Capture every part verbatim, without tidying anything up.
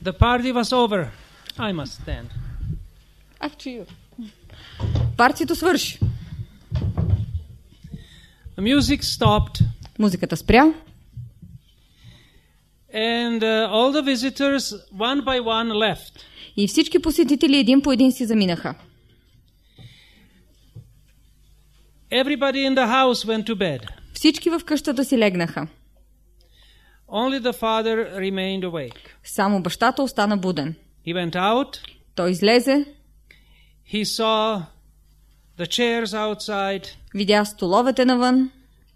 The party was over. I must stand. After you. Партито свърши. The music stopped. Музиката спря. And uh, all the visitors, one by one, left. И всички посетители един по един си заминаха. Everybody in the house went to bed. Всички в къщата си легнаха. Only the father remained awake. Само бащата остана буден. He went out. Той излезе. He saw the chairs outside. Видя столовете навън.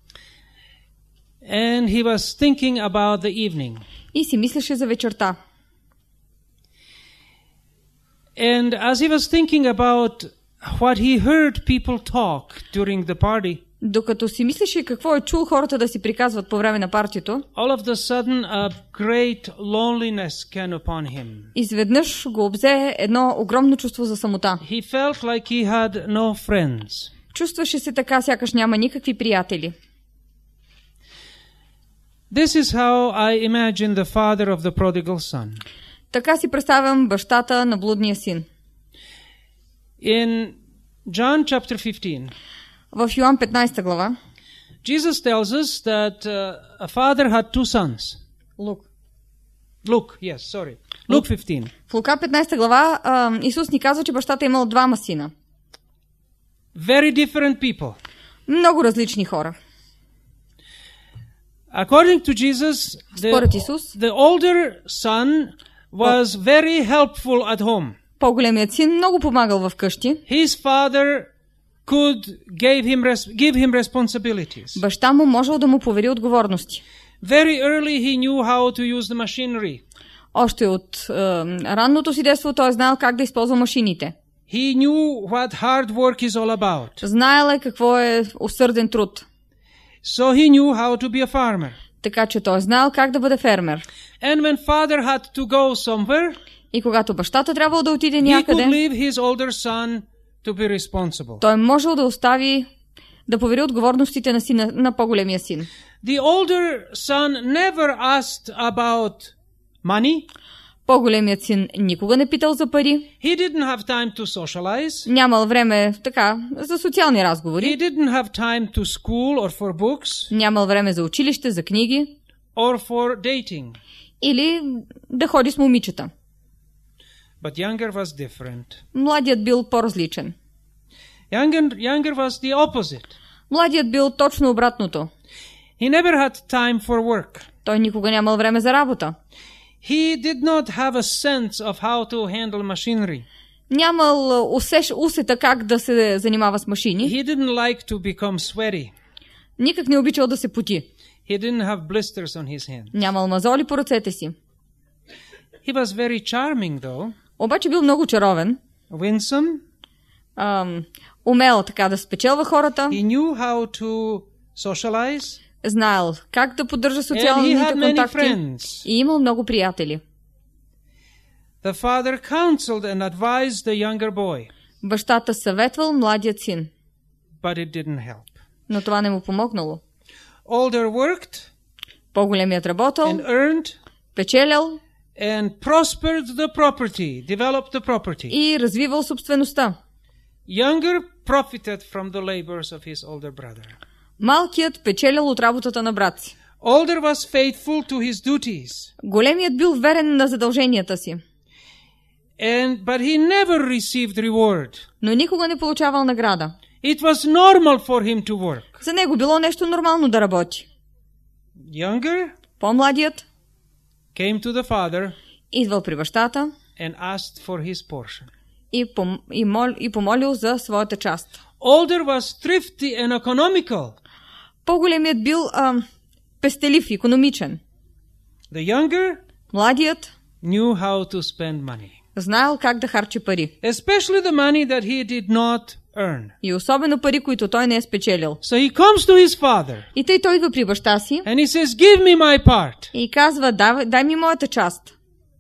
And he was thinking about the evening. И си мислеше за вечерта. And as he was thinking about what he heard people talk during the party, Докато си мислеше какво е чул хората да си приказват по време на партито, all of the sudden a great loneliness came upon him. изведнъж го обзе едно огромно чувство за самота. He felt like he had no friends. Чувстваше се така, сякаш няма никакви приятели. This is how I imagine the father of the prodigal son. Така си представям бащата на блудния син. In John chapter fifteen, В Йоан петнайсета глава, Jesus tells us that uh, a father had two sons. Лук. Luke, yes, sorry. Luke fifteen. В Лука петнайсета глава а, Исус ни казва, че бащата имал двама сина. Very different people. Много различни хора. According to Jesus, Според the, Исус, the older son was very helpful at home. по-големият син много помагал в къщи. His father could give him, res- give him responsibilities. Баща му можел да му повери отговорности. Very early he knew how to use the machinery. Още от е, ранното си детство той е знаел как да използва машините. He knew what hard work is all about. Знаел е какво е усърден труд. So he knew how to be a farmer. Така че той е знаел как да бъде фермер. And when father had to go somewhere, И когато бащата трябвало да отиде he could някъде, leave his older son to be responsible. той можел да остави, да повери отговорностите на, сина, на по-големия син. The older son never asked about money. По-големият син никога не питал за пари. He didn't have time to socialize. Нямал време така за социални He разговори. didn't have time to school or for books Нямал време за училище, за книги or for dating. или да ходи с момичета. But younger was different. Младият бил по-различен. Younger, younger was the opposite. Младият бил точно обратното. He never had time for work. Той никога нямал време за работа. He did not have a sense of how to handle machinery. Нямал усеш, усета как да се занимава с машини. He didn't like to become sweaty. Никак не обичал да се поти. He didn't have blisters on his hands. Нямал мазоли по ръцете си. He was very charming though. Обаче бил много чаровен. Winsome. Ам, умел така да спечелва хората. He knew how to socialize. Знаел как да поддържа And he социалните had many контакти. friends. И имал много приятели. The father counseled and advised the younger boy, Бащата съветвал младият син. but it didn't help. Но това не му помогнало. Older worked По-големият работил, and earned печелял and prospered the property, developed the property. и развивал собствеността. Younger profited from the labors of his older brother. Малкият печелял от работата на брат си. Older was faithful to his duties, Големият бил верен на задълженията си. and but he never received reward. Но никога не получавал награда. It was normal for him to work. За него било нещо нормално да работи. Younger По-младият came to the father идвал при бащата and asked for his portion. и, пом, и, мол, и помолил за своята част. Older was thrifty and economical. По-големият бил а, пестелив, икономичен. The younger Младият knew how to spend money, знаел как да харчи пари. especially the money that he did not earn. И особено пари, които той не е спечелил. So he comes to his father И тъй той идва при баща си and he says, "Give me my part." и казва, дай, дай ми моята част.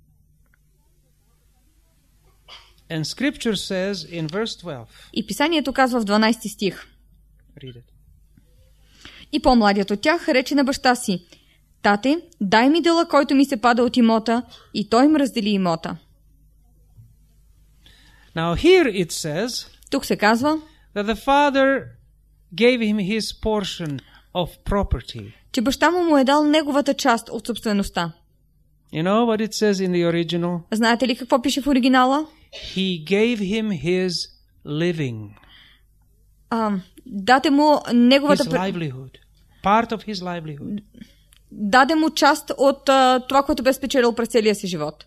And scripture says in verse twelve. И писанието казва в дванайсети стих. Read it. И по-младият от тях рече на баща си, Тате, дай ми дела, който ми се пада от имота, и той им раздели имота. Now here it says Тук се казва, that the father gave him his portion of property. че баща му му е дал неговата част от собствеността. You know what it says in the original? Знаете ли какво пише в оригинала? He gave him his living, А, даде му неговата... his livelihood, part of his livelihood. Даде му част от а, това, което бе спечелил през целия си живот.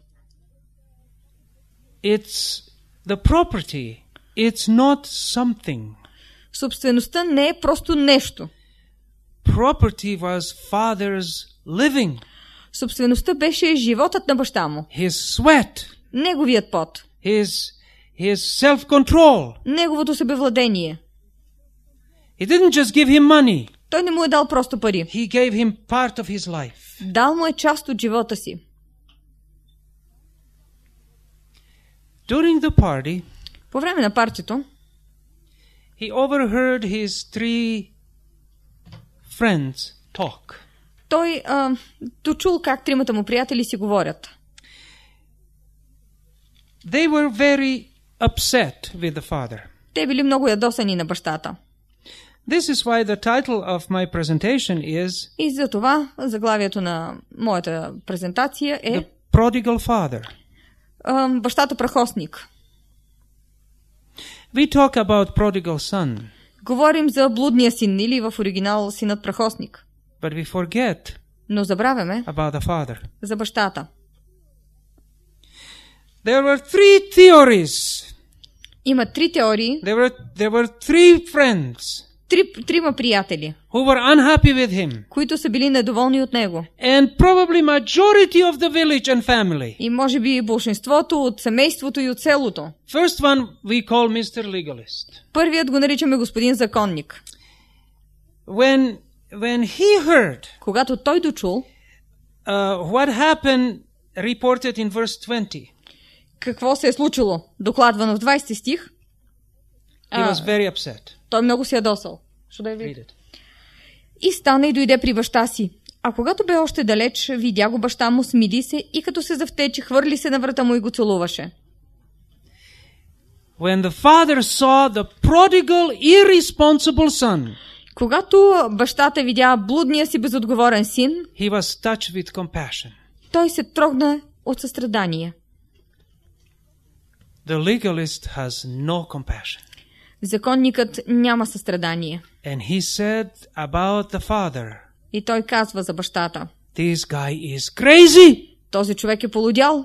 It's the property. It's not something. Собствеността не е просто нещо. Property was father's living, Собствеността беше животът на баща му. his sweat, Неговият пот. his his self-control. Неговото себевладение. He didn't just give him money. Той не му е дал просто пари. He gave him part of his life. Дал му е част от живота си. During the party, По време на партито, he overheard his three friends talk. той а, дочул как тримата му приятели си говорят. They were very upset with the father. Те били много ядосани на бащата. This is why the title of my presentation is И за това заглавието на моята презентация е The Prodigal Father. а, бащата прахосник. We talk about prodigal son, Говорим за блудния син или в оригинал синът прахосник. but we forget Но забравяме about the father. за бащата. There were three theories. Има три теории, There were there were three friends три, трима приятели, who were unhappy with him, които са били недоволни от него. and probably majority of the village and family. И може би большинството от семейството и от селото. First one we call mister Legalist. Първият го наричаме господин законник. When when he heard Когато той дочул uh, what happened reported in verse twenty, какво се е случило, докладвано в двайсети стих, he was а, very upset. той много се ядосал. Should I read? Read it. И стана и дойде при баща си. А когато бе още далеч, видя го баща му, смиди се и като се завтече, хвърли се на врата му и го целуваше. When the father saw the prodigal, irresponsible son, Когато бащата видя блудния си безотговорен син, he was touched with compassion. той се трогна от състрадание. The legalist has no compassion. Законникът няма състрадание. And he said about the father, И той казва за бащата: this guy is crazy. този човек е полудял.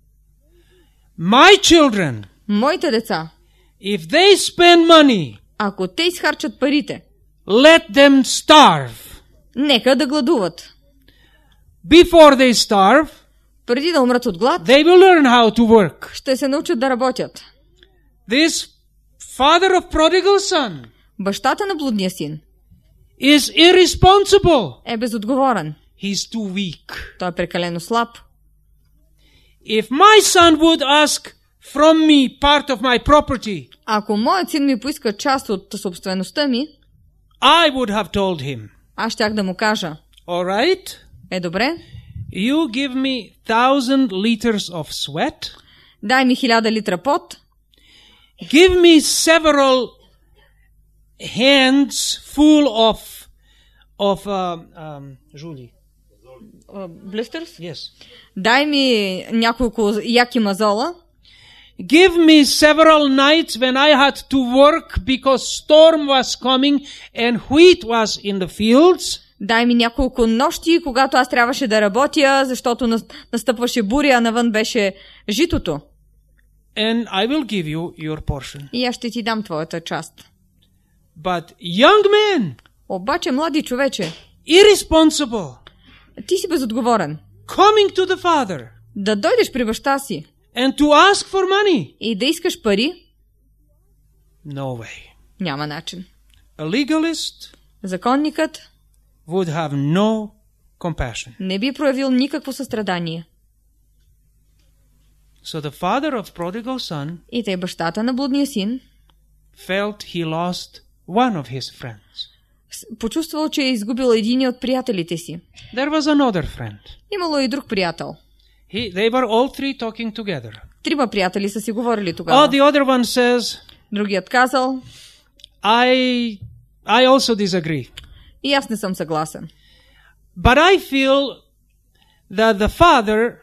My children, Моите деца, if they spend money, ако те изхарчат парите, let them starve. нека да гладуват. Before they starve, Преди да умрат от глад, they will learn how to work. ще се научат да работят. This father of prodigal son Бащата на блудния син is irresponsible. е безотговорен. He's too weak. Той е прекалено слаб. If my son would ask from me part of my property, Ако моят син ми поиска част от собствеността ми, I would have told him, аз щях да му кажа: all right, е, добре, you give me thousand liters of sweat, дай ми хиляда литра пот, give me several hands full of of um, um, Julie. блистърс, Yes. дай ми няколко яки мазола, Give me several nights when I had to work because storm was coming and wheat was in the fields. дай ми няколко нощи, когато аз трябваше да работя, защото настъпваше буря, а навън беше житото. And I will give you your portion. И аз ще ти дам твоята част. But young man, Обаче, млади човече, irresponsible, ти си безотговорен. coming to the father Да дойдеш при баща си and to ask for money. и да искаш пари, No way. няма начин. A legalist Законникът would have no compassion. не би проявил никакво състрадание. So the father of prodigal son И тъй бащата на блудния син felt he lost one of his friends. Почувствал, че е изгубил един от приятелите си. There was another friend. Имало и друг приятел. He, they were all three talking together. Трима приятели са си говорили Oh, тогава. the other one says, Другият казал, I, I also disagree. и аз не съм съгласен. But I feel that the father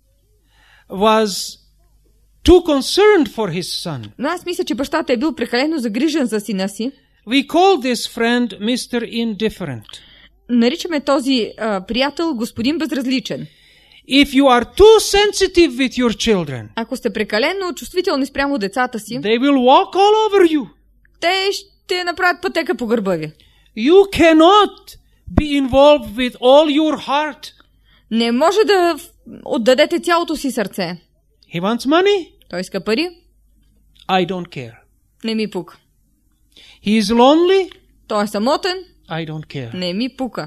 was too concerned for his son. Но аз мисля, че бащата е бил прекалено загрижен за сина си. We call this friend мистер Indifferent. Наричаме този а, приятел господин безразличен. If you are too sensitive with your children, Ако сте прекалено чувствителни спрямо децата си, they will walk all over you. те ще направят пътека по гърба ви. You cannot be involved with all your heart. Не може да отдадете цялото си сърце. He wants money. Той иска пари, I don't care. не ми пука. He is lonely. Той е самотен, I don't care. не ми пука.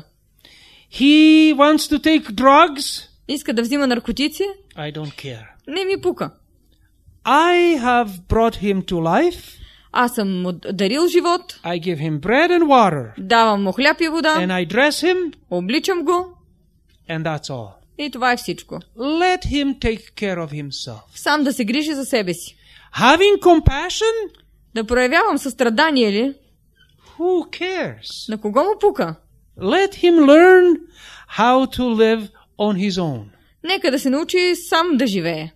He wants to take drugs. Иска да взима наркотици, I don't care. не ми пука. I have brought him to life. Аз съм му дарил живот, I give him bread and water. давам му хляб и вода, And I dress him. обличам го And that's all. и това е всичко. Let him take care of himself. Сам да се грижи за себе си. Having compassion? Да проявявам състрадание ли? Who cares? На кого му пука? Let him learn how to live on his own. Нека да се научи сам да живее.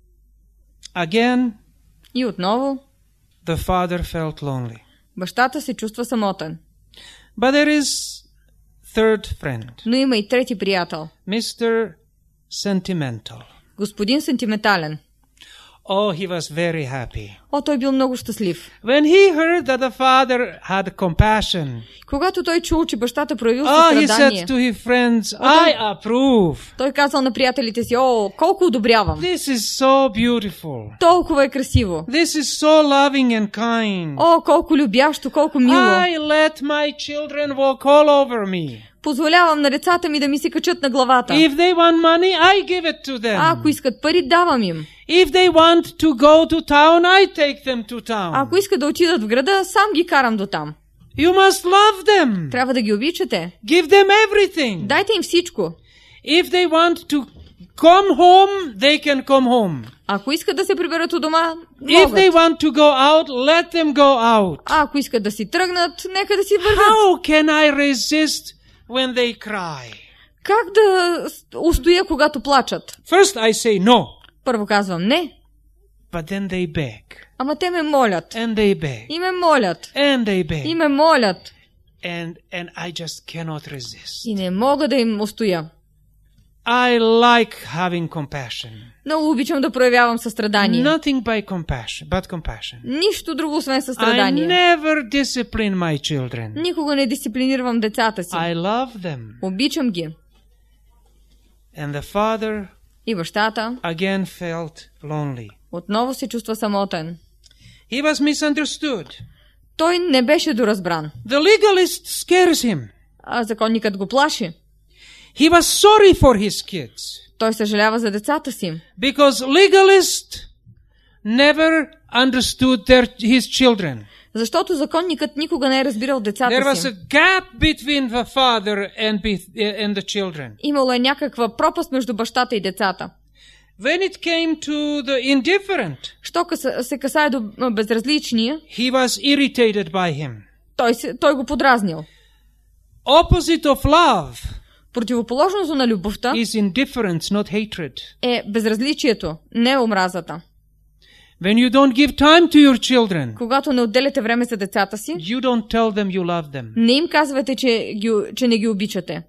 Again, И отново, the father felt lonely. бащата се чувства самотен. But there is third friend, Но има и трети приятел. мистер Sentimental. Господин сентиментален. Oh, he was very happy. О, той бил много щастлив. When he heard that the father had compassion, Когато той чул, че бащата проявил oh, he състрадание, said to his friends, I approve. той казал на приятелите си, о, колко одобрявам. This is so beautiful. Толкова е красиво. This is so loving and kind. О, колко любящо, колко мило. I let my children walk all over me. Позволявам на децата ми да ми се качат на главата. If they want money, I give it to them. А ако искат пари, давам им. If they want to go to town, I take them to town. А ако искат да отидат в града, сам ги карам до там. You must love them. Трябва да ги обичате. Give them everything. Дайте им всичко. If they want to come home, they can come home. Ако искат да се приберат у дома, If they могат. want to go out, let them go out. А ако искат да си тръгнат, нека да си върват. How can I resist when they cry? Как да устоя, когато плачат? First I say no, Първо казвам не, but then they beg. ама те ме молят. And they beg. И ме молят. And they beg. И ме молят. And, and I just cannot resist. И не мога да им устоя. I like having compassion. Много обичам да проявявам състрадание. Nothing by compassion, but compassion. Нищо друго, освен I състрадание. never discipline my children. Никога не дисциплинирам децата си. I love them. Обичам ги. And the father И бащата again felt lonely. отново се чувства самотен. He was misunderstood. Той не беше доразбран. The legalist scares him. А законникът го плаши. He was sorry for his kids. Той съжалява за децата си. Because legalist never understood their, his children. Защото законникът никога не е разбирал There децата was си. a gap between the father and, be, and the children. Имало е някаква пропаст между бащата и децата. When it came to the indifferent, Що къса- се касае до а, безразличния, he was irritated by him. той, се, той го подразнил. Opposite of love Противоположното на любовта is indifference, not hatred. е безразличието, не омразата. When you don't give time to your children, Когато не отделяте време за децата си, you don't tell them you love them. не им казвате, че, ги, че не ги обичате.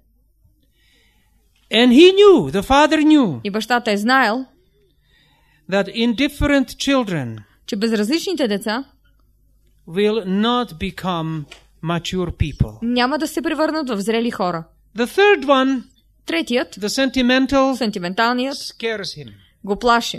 And he knew, the father knew, И бащата е знаел, that indifferent children че безразличните деца will not become mature people. няма да се превърнат в зрели хора. The third one, Третият, the sentimental, сентименталният, scares him. го плаши.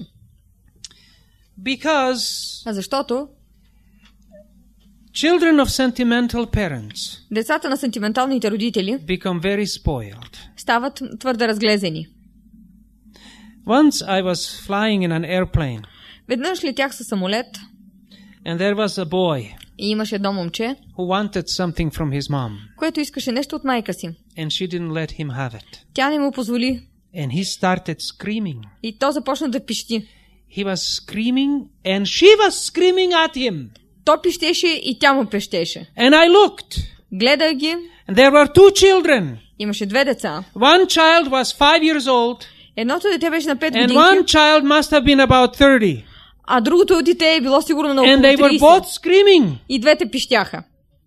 Because А защото children of sentimental parents децата на сентименталните родители become very spoiled. стават твърде разглезени. Once I was flying in an airplane, Веднъж летях със самолет and there was a boy. И имаше едно момче, who wanted something from his mom, което искаше нещо от майка си. and she didn't let him have it. Тя не му позволи And he started screaming. и то започна да пищи. He was screaming, and she was screaming at him. То пищеше и тя му пещеше. And I looked, Гледах ги, and there were two children. имаше две деца. One child was five years old, Едното дете беше на пет and one годинки, child must have been about thirty. а другото дете е било сигурно на And около they were трийсет. both screaming. И двете пищяха.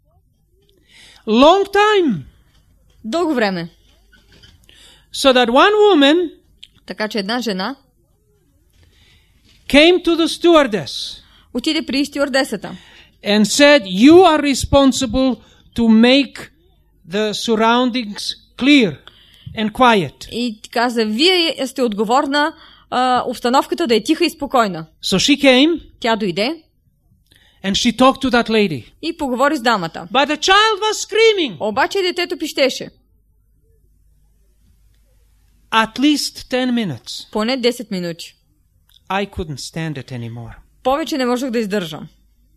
Long time. Дълго време. So that one woman Така че една жена came to the stewardess отиде при стюардесата and said, "You are responsible to make the surroundings clear and quiet." и ти каза, вие сте отговорна а, обстановката да е тиха и спокойна. So she came Тя дойде and she talked to that lady. и поговори с дамата. But the child was screaming. Обаче детето пищеше. At least ten minutes. Поне десет минути. I couldn't stand it anymore. Повече не можех да издържам.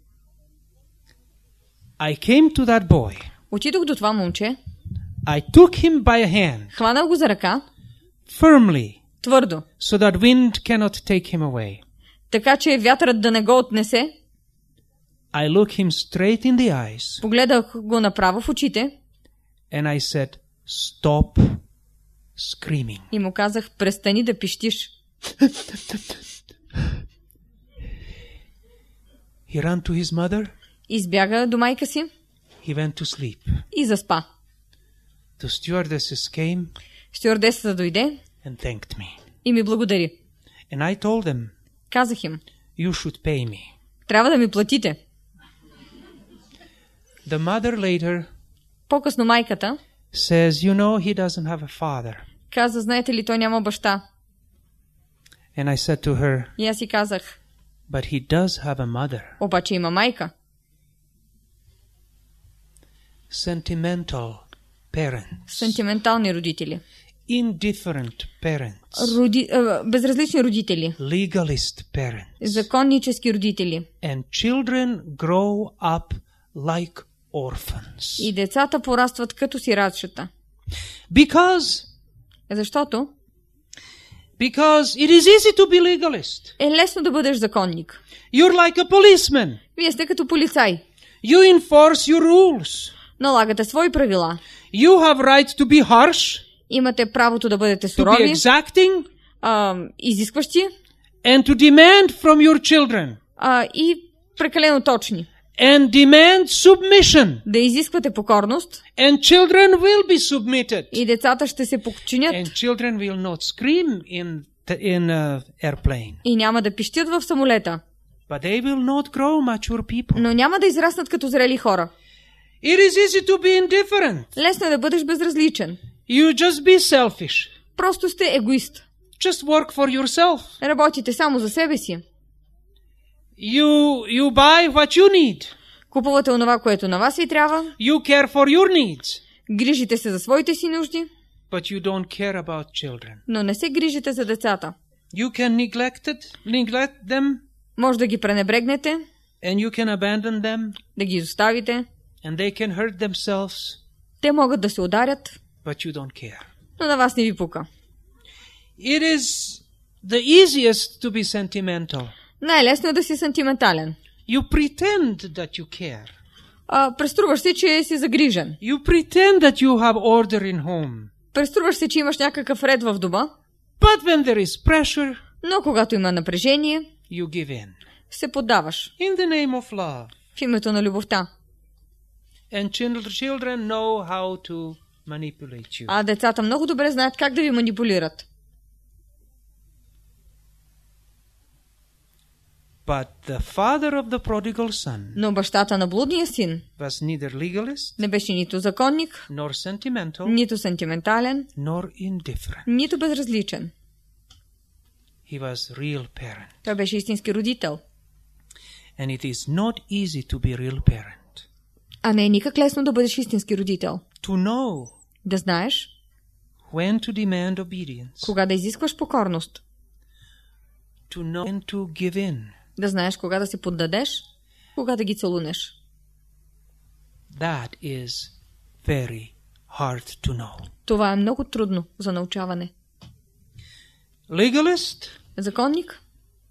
I came to that boy. Отидох до това момче, I took him by a hand, хванах го за ръка, firmly, твърдо, so that wind cannot take him away. така че вятърът да не го отнесе. I looked him straight in the eyes, Погледах го направо в очите and I said, "Stop screaming." и му казах, престани да пищиш. He ran to his mother. Избяга до майка си He went to sleep. и заспа. The stewardesses came Стюардесата дойде and thanked me. и ми благодари. And I told them, Казах им, "You should pay me." трябва да ми платите. The mother later По-късно майката says, "You know, he doesn't have a father." каза, знаете ли, той няма баща. And I said to her, И аз си казах, "But he does have a mother." обаче има майка. Sentimental parents. Сентиментални родители. Indifferent parents. Роди... а, безразлични родители. Legalist parents. Законнически родители. And children grow up like orphans. И децата порастват като сиратчета. Because, Защото because it is easy to be legalist. е лесно да бъдеш законник. You're like a policeman. Вие сте като полицай. You enforce your rules. Налагате свои правила. You have right to be harsh, Имате правото да бъдете to be сурови, exacting, а, изискващи and to demand from your children. а, и прекалено точни. And demand submission. Да изисквате покорност And children will be submitted. и децата ще се подчинят And children will not scream in the, in a airplane. и няма да пищят в самолета. But they will not grow mature people. Но няма да израснат като зрели хора. It is easy to be indifferent. Лесно е да бъдеш безразличен. You just be selfish. Просто сте егоист. Just work for yourself. Работите само за себе си. You you buy what you need. Купувате онова, което на вас ви трябва. You care for your needs. Грижите се за своите си нужди, But you don't care about children. но не се грижите за децата. You can neglect it, neglect them, Може да ги пренебрегнете, and you can abandon them, да ги изоставите. and they can hurt themselves, Те могат да се ударят, but you don't care. но на вас не ви пука. It is the easiest to be sentimental. Най-лесно е да си сантиментален. You pretend that you care. А, преструваш се, че си загрижен. You pretend that you have order in home. Преструваш се, че имаш някакъв ред в дома, But when there is pressure, но когато има напрежение, you give in. се поддаваш In the name of love. в името на любовта. And children know how to manipulate you. А децата много добре знаят как да ви манипулират. But the father of the prodigal son Но бащата на блудния син was neither legalist, не беше нито законник, nor sentimental, нито сентиментален, nor indifferent. нито безразличен. He was real parent. Той беше истински родител. And it is not easy to be real parent. А не е никак лесно да бъдеш истински родител. To know Да знаеш when to demand obedience. кога да изискваш покорност. To know when to give in. Да знаеш кога да се поддадеш, кога да ги целунеш. That is very hard to know. Това е много трудно за научаване. Legalist Законник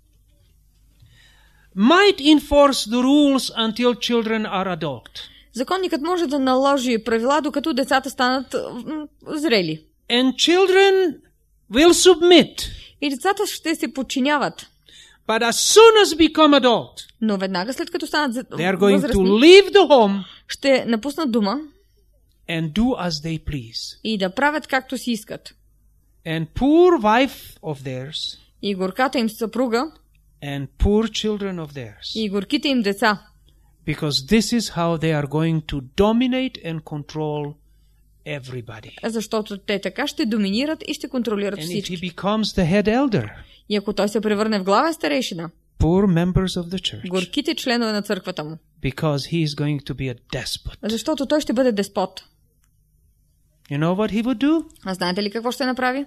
might enforce the rules until children are adult. Законникът може да наложи правила, докато децата станат м, зрели. And children will submit. И децата ще се подчиняват. But as soon as become adult, Но веднага след като станат they are going to възрастни, leave the home ще напуснат дома and do as they please. и да правят както си искат. And poor wife of theirs И горката им съпруга, and poor children of theirs. и горките им деца. Because this is how they are going to dominate and control everybody. Защото те така ще доминират и ще контролират And if всички. he becomes the head elder, И ако той се превърне в главен старейшина, poor members of the church, горките членове на църквата му. because he is going to be a despot. Защото той ще бъде деспот. You know what he would do? А знаете ли какво ще направи?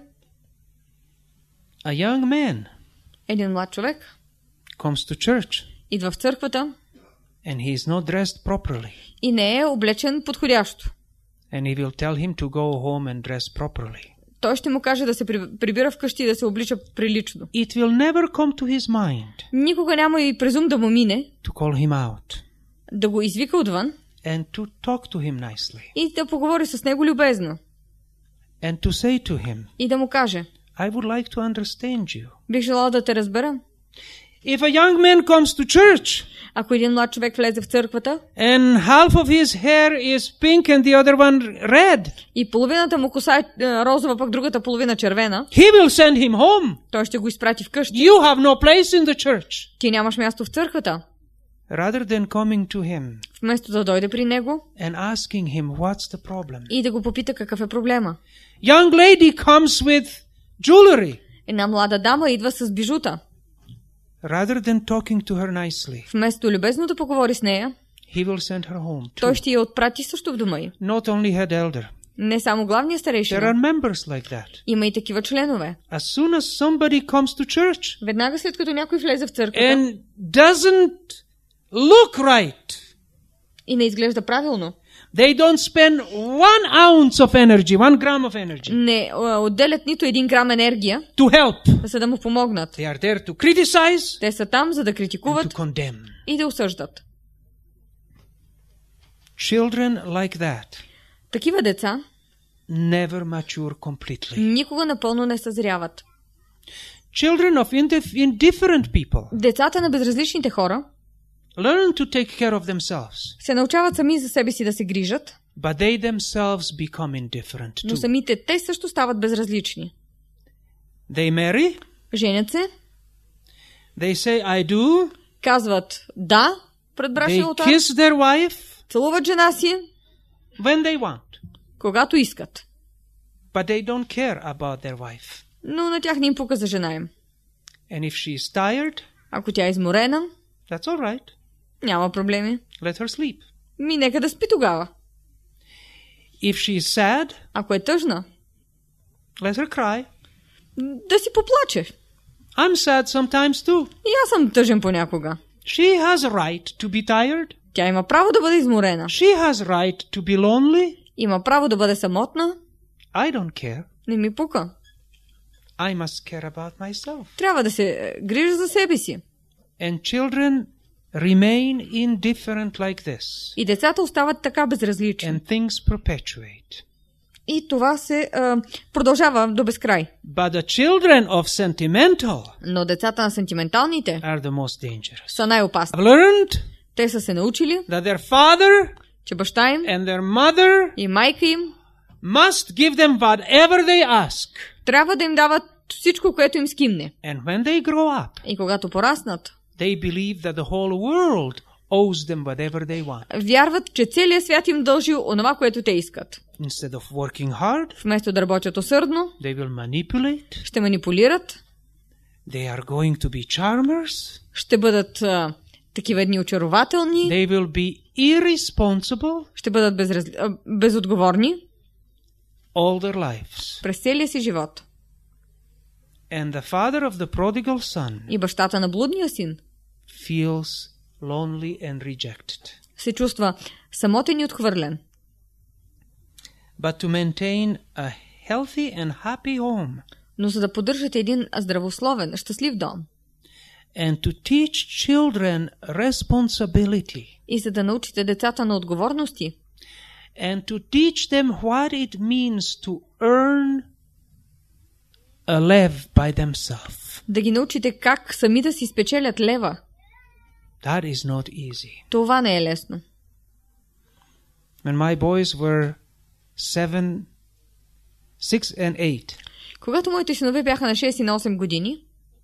A young man Един млад човек comes to church идва в църквата and he is not dressed properly. и не е облечен подходящо. And he will tell him to go home and dress properly. Той ще му каже да се прибира вкъщи и да се облича прилично. It will never come to his mind Никога няма и презум да му мине, to call him out да го извика отвън and to talk to him nicely и да поговори с него любезно. and to say to him, И да му каже: I would like to understand you. бих желал да те разбера. If a young man comes to church Ако един млад човек влезе в църквата and half of his hair is pink and the other one red, и половината му коса е е, розова, пък другата половина червена, he will send him home. той ще го изпрати вкъщи. You have no place in the church. Ти нямаш място в църквата. Rather than coming to him Вместо да дойде при него and asking him what's the problem. и да го попита какъв е проблема. Young lady comes with jewelry. Една млада дама идва с бижута. Rather than talking to her nicely, Вместо любезно да поговори с нея, he will send her home too. той ще я отпрати също в дома й. Not only head elder. Не само главния There старейшина. are members like that. Има и такива членове. As soon as somebody comes to church Веднага след като някой влезе в църквата and doesn't look right, и не изглежда правилно, they don't spend one ounce of energy, one gram of energy не а, отделят нито един грам енергия, to help. за да му помогнат. They are there to criticize Те са там, за да and критикуват to condemn. и да осъждат. Children like that Такива деца never mature completely. никога напълно не съзряват. Children of indif- indifferent people Децата на безразличните хора learn to take care of themselves, се научават сами за себе си да се грижат, but they themselves become indifferent но too. самите те също стават безразлични. They marry, Женят се, they say I do, казват да пред брашния they олтар, kiss their wife целуват жена си, when they want, когато искат. but they don't care about their wife. Но на тях не им пука за жена им. And if she is tired, Ако тя е изморена, that's all right. няма проблеми. Let her sleep. Ми нека да спи тогава. If she is sad, Ако е тъжна, let her cry. да си поплаче. I'm sad sometimes too. И аз съм тъжен понякога. She has a right to be tired. Тя има право да бъде изморена. She has a right to be lonely. Има право да бъде самотна. I don't care. Не ми пука. I must care about myself. Трябва да се е, грижа за себе си. And children remain indifferent like this. И децата остават така безразлични. And things perpetuate. И това се а, продължава до безкрай. But the children of sentimental Но децата на сентименталните are the most dangerous. са най-опасни. I've learned Те са се научили, that their father че баща им and their mother и майка им must give them whatever they ask. трябва да им дават всичко, което им скимне. And when they grow up, И когато пораснат, they believe that the whole world owes them whatever they want. вярват, че целият свят им дължи онова, което те искат. Instead of working hard, Вместо да работят усърдно, they will manipulate. ще манипулират, They are going to be charmers. ще бъдат а, такива едни очарователни, They will be irresponsible ще бъдат безраз... а, безотговорни all their lives. през целия си живот. And the father of the prodigal son И бащата на блудния син feels lonely and rejected. се чувства самотен и отхвърлен. But to maintain a healthy and happy home, Но за да поддържате един здравословен, щастлив дом and to teach children responsibility, и за да научите децата на отговорности, and to teach them what it means to earn a lev by themselves, да ги научите как сами да си спечелят лева, that is not easy. това не е лесно. When my boys were seven, six and eight, Когато моите синове бяха на шест и на осем години,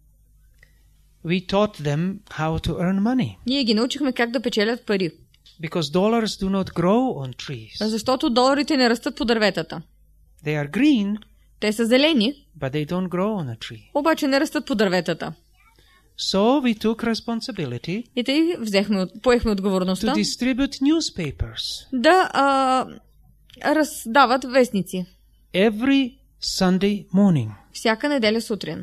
we taught them how to earn money, ние ги научихме как да печелят пари. because dollars do not grow on trees. Защото доларите не растат по дърветата. They are green, Те са зелени, but they don't grow on a tree. обаче не растат по дърветата. So we took responsibility И тъй взехме, поехме to отговорността distribute newspapers да а, раздават вестници every Sunday morning всяка неделя сутрин.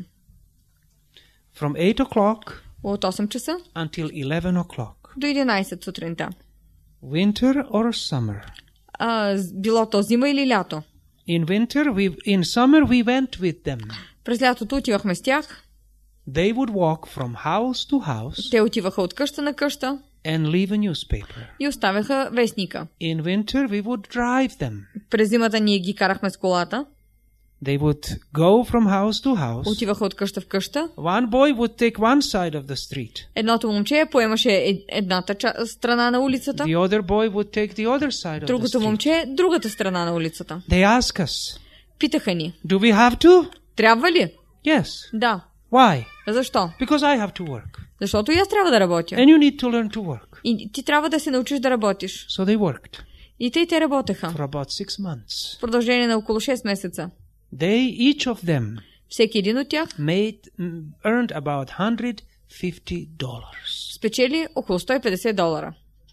from eight o'clock От осем часа until eleven o'clock. до единайсет сутринта. Winter or summer? А, било то зима или лято. In winter, we in summer we went with them. През лятото отивахме с тях. They would walk from house to house Те отиваха от къща на къща and leave a newspaper. и оставяха вестника. In winter, we would drive them. През зимата ние ги карахме с колата. They would go from house to house. Отиваха от къща в къща. One boy would take one side of the street. Едното момче поемаше ед- едната ча- страна на улицата. The other boy would take the other side of the Другото street. момче другата страна на улицата. They ask us, Питаха ни. do we have to? Трябва ли? Yes. Да. Why? Защо? Because I have to work. Защото и аз трябва да работя. And you need to learn to work. И ти трябва да се научиш да работиш. So they worked И те и те работеха. for about six months. В продължение на около шест месеца. They, each of them, Всеки един от тях made mm, earned about one hundred fifty dollars. спечели около сто и петдесет долара.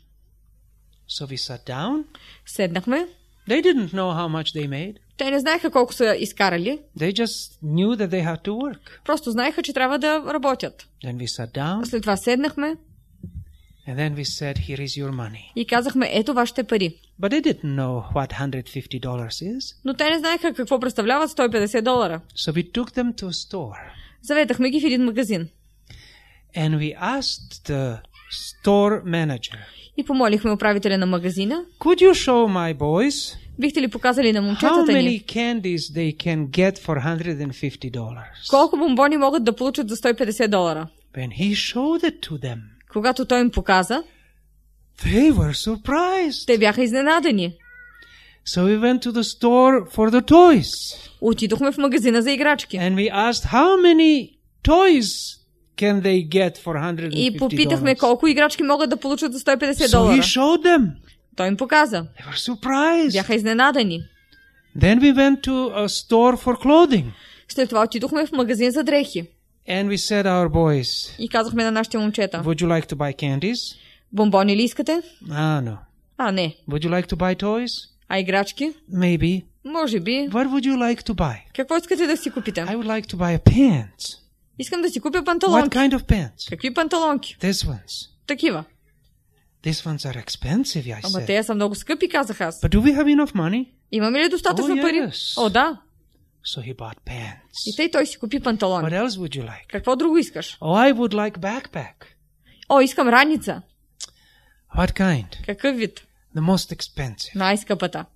So we sat down. Седнахме. They didn't know how much they made. Те не знаеха колко са изкарали. They just knew that they had to work. Просто знаеха, че трябва да работят. Then we sat down След това седнахме and then we said, here is your money. и казахме, ето вашите пари. But they didn't know what one hundred fifty dollars is. Но те не знаеха какво представляват сто и петдесет долара. So we took them to a store Заведахме ги в един магазин. and we asked the store manager, И помолихме управителя на магазина. could you show my boys Бихте ли показали на how момчетата many ни candies they can get for one hundred fifty dollars? колко бомбони могат да получат за сто и петдесет долара? When he showed it to them, Когато той им показа, they were surprised. те бяха изненадани. So we went to the store for the toys Отидохме в магазина за играчки. and we asked how many toys can they get for one hundred И fifty попитахме dollars. колко играчки могат да получат за сто и петдесет So долара. he showed them. Той им показа. They were surprised. Бяха изненадани. Then we went to a store for clothing След това отидохме в магазин за дрехи. and we said our boys, И казахме на нашите момчета. would you like to buy candies? Бомбони ли искате? Ah, no. А, не. Would you like to buy toys? А играчки? Maybe. Може би. What would you like to buy? Какво искате да си купите? I would like to buy a pants. Искам да си купя What панталонки. kind of pants? Какви панталонки? These ones. Такива. These ones are expensive, I Ама said. те са много скъпи, казах аз. But do we have enough money? Имаме ли достатъчно Oh, пари? yes. О, да. So he bought pants. И тъй той си купи What панталони. else would you like? Какво друго искаш? Oh, I would like backpack. О, искам раница. What kind? Какъв вид? The most expensive. Най-скъпата.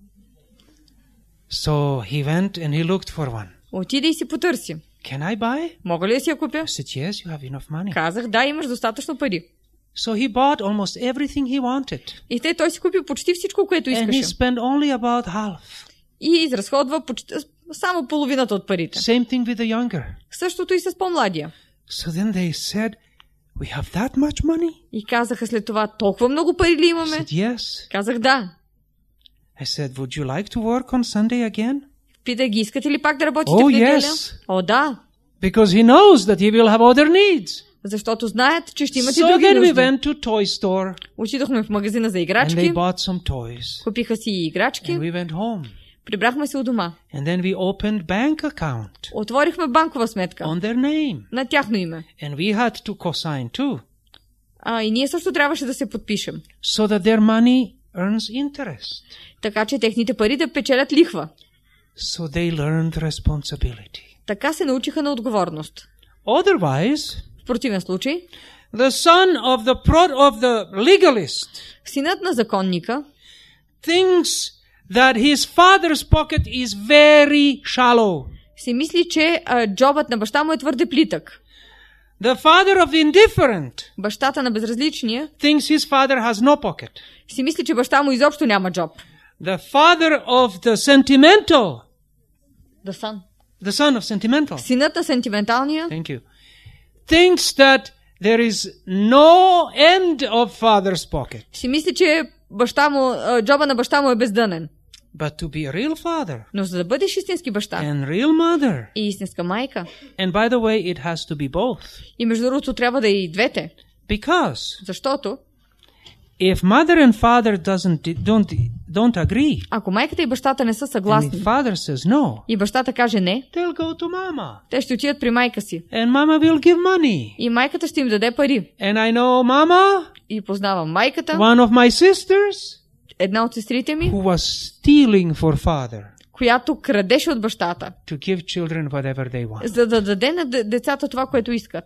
So he went and he looked for one. Отиде и си потърси. Can I buy? Мога ли да си я купя? I said, yes, you have enough money. Казах, да, имаш достатъчно пари. So he bought almost everything he wanted. И тъй той си купи почти всичко, което And he искаше. spent only about half. И изразходва почти, само половината от парите. Same thing with the younger. Същото и с по-младия. So then they said, we have that much money? И казаха след това, толкова много пари ли I имаме? said, yes. Казах, да. I said, would you like to work on Sunday again? Пита ги, искате ли пак да работите Oh, в неделя? yes. О, да. Because he knows that he will have other needs. Защото знаят, че ще имат и So други then we нужди. went to toy store Отидохме в магазина за and играчки, they bought some toys. купиха си и играчки, And we went home. прибрахме се у дома. And then we opened bank account Отворихме банкова сметка on their name. на тяхно име. And we had to co-sign too. А, и ние също трябваше да се подпишем. so that their money earns interest. Така че техните пари да печелят лихва. So they learned responsibility. Така се научиха на отговорност. Otherwise, В противен случай, the son of the pro- of the legalist синът на законника thinks that his father's pocket is very shallow. си мисли, че а, джобът на баща му е твърде плитък. The father of the indifferent Бащата на безразличния thinks his father has no pocket. си мисли, че баща му изобщо няма джоб. The father of the sentimental, The son. the son of sentimental, Синът на сентименталния thank you, thinks that there is no end of father's pocket. си мисли, че баща му, а, джоба на баща му е бездънен. But to be a real father Но за да бъдеш истински баща and real mother, и истинска майка, and by the way, it has to be both. и между другото трябва да е и двете, Because защото if mother and father doesn't don't don't agree, ако майката и бащата не са and съгласни if father says no, и бащата каже не, they'll go to mama, те ще отидат при майка си. and mama will give money. И майката ще им даде пари. And I know mama, И познавам майката, one of my sisters, една от сестрите ми, who was stealing for father която крадеше от бащата, to give children whatever they want. за да даде на д- децата това, което искат.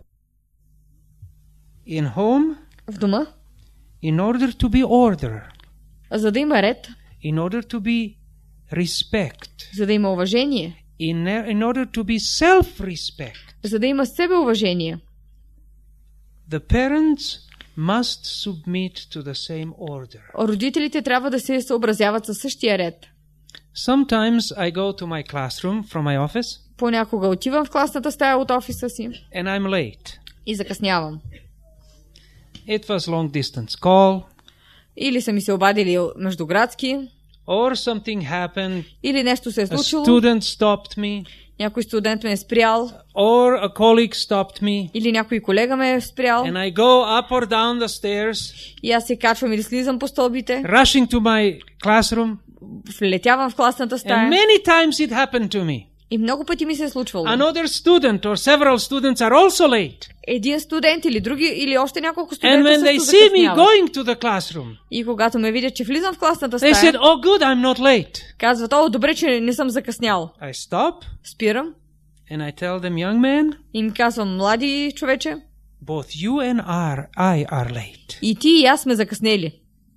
In home, В дома, in order to be order, за да има ред, in order to be respect, за да има уважение, in, in order to be self-respect, за да има себеуважение, the parents must submit to the same order. родителите трябва да се съобразяват със същия ред. Sometimes I go to my classroom from my office Понякога отивам в класната стая от офиса си and I'm late. и закъснявам. It was long distance call, Или са ми се обадили междуградски, or something happened, или нещо се е a случило, student stopped me, някой студент ме е спрял, or a colleague stopped me, или някой колега ме е спрял, and I go up or down the stairs, и аз се качвам или слизам по стълбите, rushing to my classroom, влетявам в класната and стая. many times it happened to me. И много пъти ми се е случвало. Another student or several students are also late. Един студент или други, или още няколко And студента when they също see me закъсняват. going to the classroom, И когато ме видят, че влизам в класната they стая, said, oh good, I'm not late. казват, о, добре, че не съм закъснял. I stop Спирам and I tell them, young man, и им казвам, млади човече, both you and are, I are late. и ти и аз сме закъснели.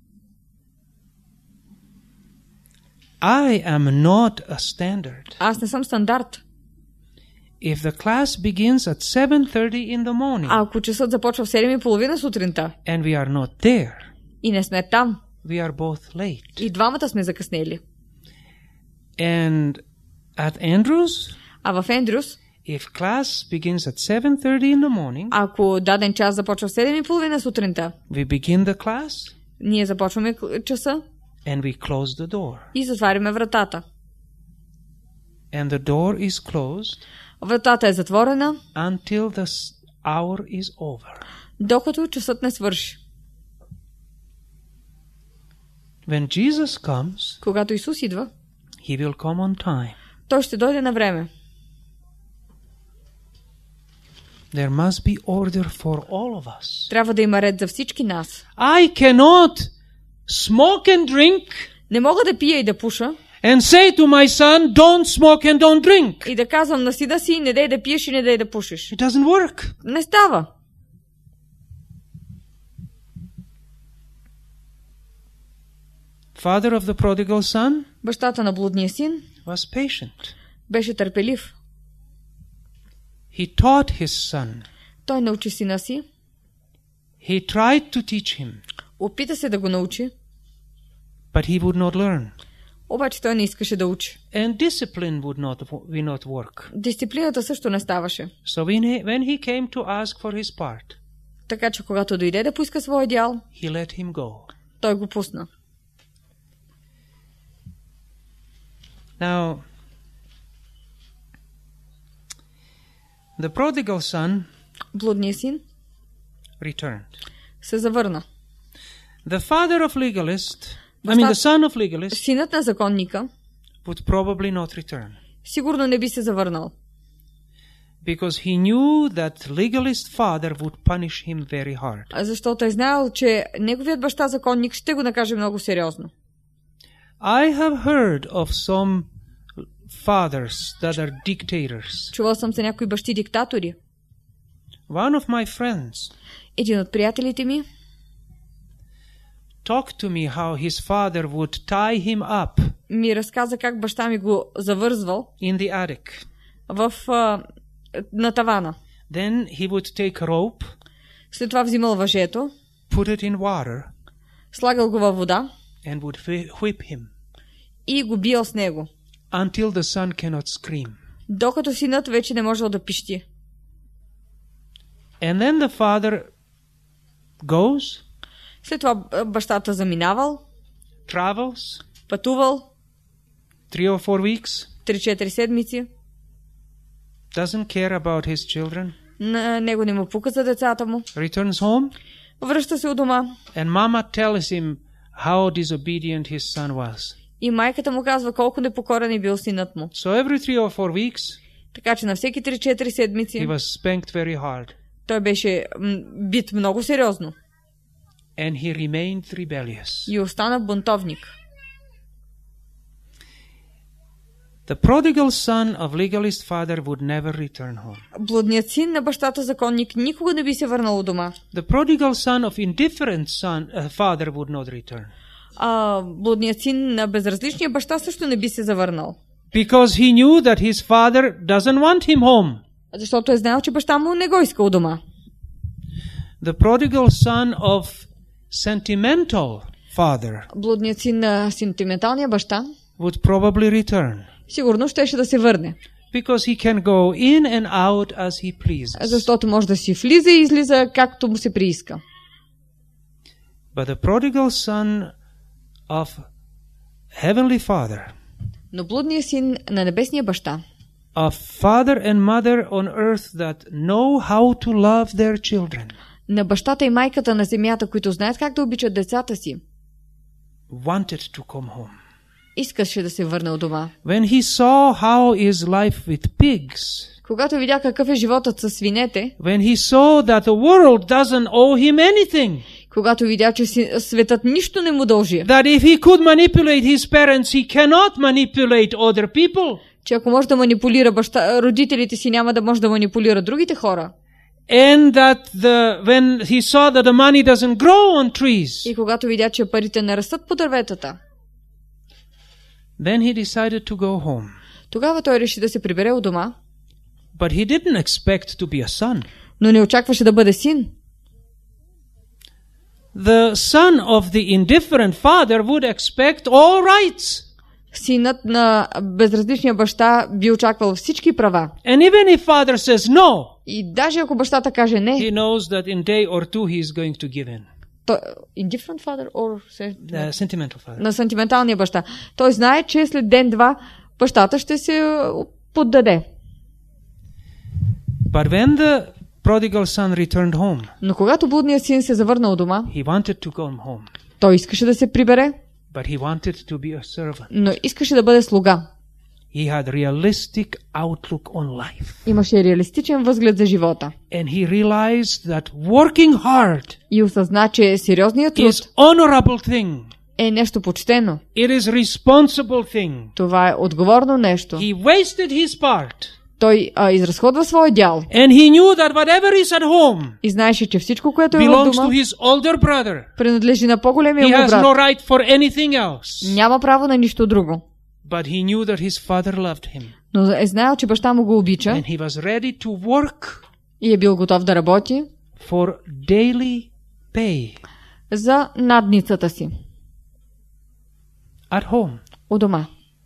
I am not a standard. Аз не съм стандарт. If the class begins at seven thirty in the morning А ако часът започва в седем и половина сутринта and we are not there, и не сме там, we are both late. и двамата сме закъснели. And at Andrews, А в Ендрюс, if class begins at seven thirty in the morning, ако даден час започва в седем и половина сутринта, we begin the class ние започваме к- часа and we close the door. и затваряме вратата. And the door is closed Вратата е затворена, until the s- hour is over. докато часът не свърши. When Jesus comes, Когато Исус идва, he will come on time. той ще дойде на време. There must be order for all of us. Трябва да има ред за всички нас. I cannot smoke and drink Не мога да пия и да пуша and say to my son, don't smoke and don't drink. и да казвам на сина си, не дей да пиеш и не дей да пушиш. It doesn't work. Не става. Father of the prodigal son Бащата на блудния син was patient. беше търпелив. He taught his son. Той научи сина си, He tried to teach him, опита се да го научи, but he would not learn. обаче той не искаше да учи. And discipline would not, will not work. Дисциплината също не ставаше. So when he, when he came to ask for his part, Така че когато дойде да поиска своя дял, he let him go. той го пусна. Now, the prodigal son Блудният син returned. се завърна. The father of legalist, I mean the son of legalist, Синът на законника would probably not return. сигурно не би се завърнал. Because he knew that legalist father would punish him very hard. Защото е знаел, че неговият баща законник ще го накаже много сериозно. I have heard of some fathers that are dictators. Чувал съм за някои бащи диктатори. One of my friends Един от приятелите ми talked to me how his father would tie him up ми разказа как баща ми го завързвал in the attic. в, а, на тавана. Then he would take a rope, След това взимал въжето, put it in water, слагал го във вода and would whi- whip him и го бил с него, until the son cannot scream. докато синът вече не можел да пищи. And then the father goes, След това б- бащата заминавал, travels, пътувал three or four weeks, три-четири седмици. doesn't care about his children, На него не му пука за децата му. returns home, Връща се у дома and mama tells him how disobedient his son was. и майката му казва колко непокорен е бил синът му. So every three or four weeks, Така че на всеки три-четири седмици he was spanked very hard, той беше м, бит много сериозно and he remained rebellious. и остана бунтовник. The prodigal son of legalist father would never return home. Блудният син на бащата законник никога не би се върнал у дома. The prodigal son of indifferent son uh, father would not return. А блудният син на безразличния баща също не би се завърнал. Because he knew that his father doesn't want him home. Защото е знаел, че баща му не го иска у дома. The prodigal son of sentimental father Блудният син на сентименталния баща would probably return. сигурно щеше да се върне. Because he can go in and out as he pleases. Защото може да си влиза и излиза както му се прииска. But the prodigal son of heavenly father, Но блудният син на небесния баща, of father and mother on earth that know how to love their children, на бащата и майката на земята, които знаят как да обичат децата си, wanted to come home. искаше да се върне у дома. When he saw how is life with pigs, Когато видя какъв е животът със свинете, when he saw that the world doesn't owe him anything, когато видя, че си- светът нищо не му дължи, that if he could manipulate his parents, he cannot manipulate other people, че ако може да манипулира баща, родителите си, няма да може да манипулира другите хора. and that the when he saw that the money doesn't grow on trees, И когато видя, че парите не растат по дърветата, then he decided to go home. тогава той реши да се прибере у дома, But he didn't expect to be a son. но не очакваше да бъде син. The son of the indifferent father would expect all rights. Синът на безразличния баща би очаквал всички права. And even if father says no, И даже ако бащата каже не, he knows that in day or two he is going to give in. то, indifferent father or se- The sentimental father. на сантименталния баща, той знае, че след ден-два бащата ще се поддаде. But when the prodigal son returned home, Но когато блудният син се завърна у дома, he wanted to go home, той искаше да се прибере, but he wanted to be a servant. но искаше да бъде слуга. He had realistic outlook on life. Имаше реалистичен възглед за живота. And he realized that working hard И осъзна, че сериозният труд is honorable thing. е нещо почтено. It is responsible thing. Това е отговорно нещо. He wasted his part. Той а, изразходва своя дял And he knew that whatever is at home и знаеше, че всичко, което е в belongs дома, to his older brother. принадлежи на по-големия He му has брат. no right for anything else. Няма право на нищо друго. But he knew that his father loved him. Но е знаел, че баща му го обича And he was ready to work и е бил готов да работи for daily pay за надницата си at home. у дома.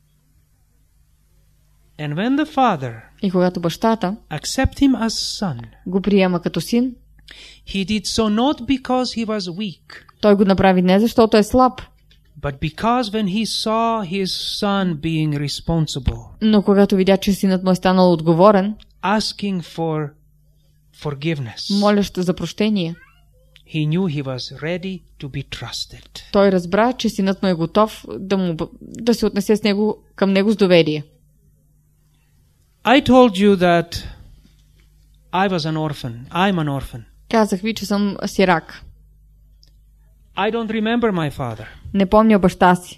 And when the father И когато бащата accept him as son, го приема като син, he did so not because he was weak, той го направи не защото е слаб, but because when he saw his son being responsible, но когато видя, че синът му е станал отговорен, asking for forgiveness, молещ за прощение, he knew he was ready to be trusted. той разбра, че синът му е готов да, му, да се отнесе с него, към него с доверие. I told you that I was an orphan. I'm an orphan. Казах ви, че съм сирак. I don't remember my father. Не помня баща си.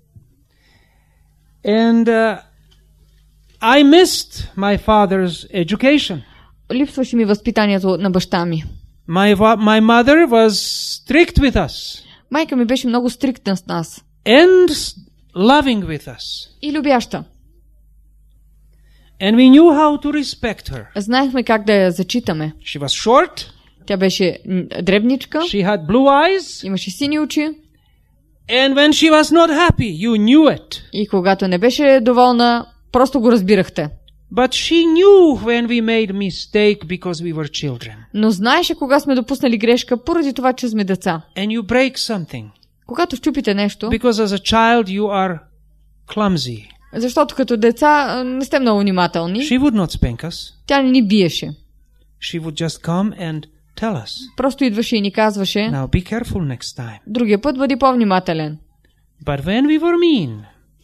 And uh, I missed my father's education. Липсваше ми възпитанието на баща ми. My, my mother was strict with us. Майка ми беше много стриктна с нас. And loving with us. И любяща. And we knew how to respect her. Знаехме как да я зачитаме. She was short. Тя беше дребничка. She had blue eyes. Имаше сини очи. And when she was not happy, you knew it. И когато не беше доволна, просто го разбирахте. But she knew when we made mistake because we were children. Но знаеше кога сме допуснали грешка поради това, че сме деца. And you break something. Когато щупите нещо, Because as a child you are clumsy. Защото като деца не сте много внимателни. She would not spank us. Тя не ни биеше. She would just come and tell us. Просто идваше и ни казваше: Now be careful next time. другия път бъди по-внимателен. But when we were mean,